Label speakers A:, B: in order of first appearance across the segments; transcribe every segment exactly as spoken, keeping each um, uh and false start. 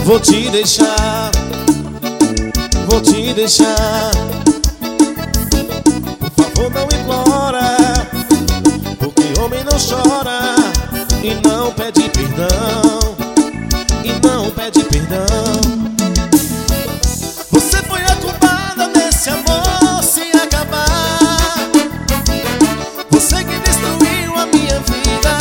A: Vou te deixar, vou te deixar. Por favor, não implora, porque homem não chora e não pede perdão, e não pede perdão. Você foi a culpada desse amor se acabar. Você que destruiu a minha vida.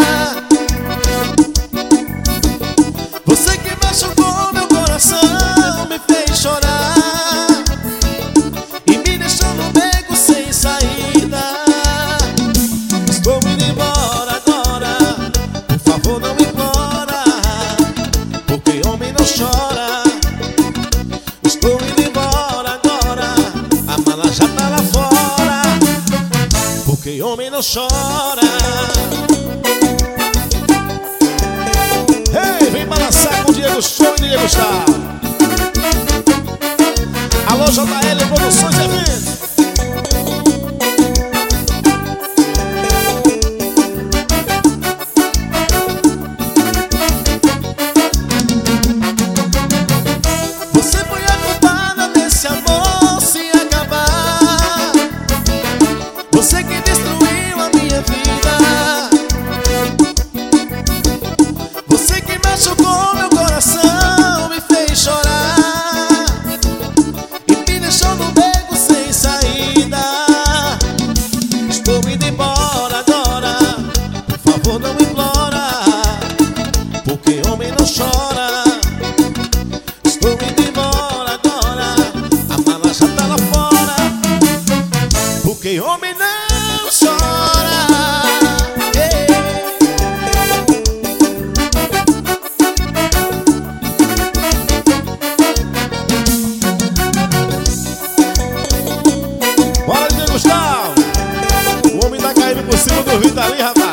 A: Você que machucou meu coração, me fez chorar e me deixou no beco sem saída. Estou indo embora agora, por favor não implora, porque homem não chora. Estou indo embora agora, a mala já tá lá fora, porque homem não chora. Ei, vem balançar com o Diego Show e Diego Star. Alô, J L Produções e Eventos. Você foi a culpada desse amor se acabar. Você que destruiu a minha vida. Você que machucou meu coração, me fez chorar e me deixou no beco sem saída. Estou indo embora agora, por favor não implora, porque homem não chora. Estou indo embora agora, a mala já tá lá fora, porque homem não chora. Bora, Diego Gustavo! O homem tá caindo por cima do vidro ali, rapaz.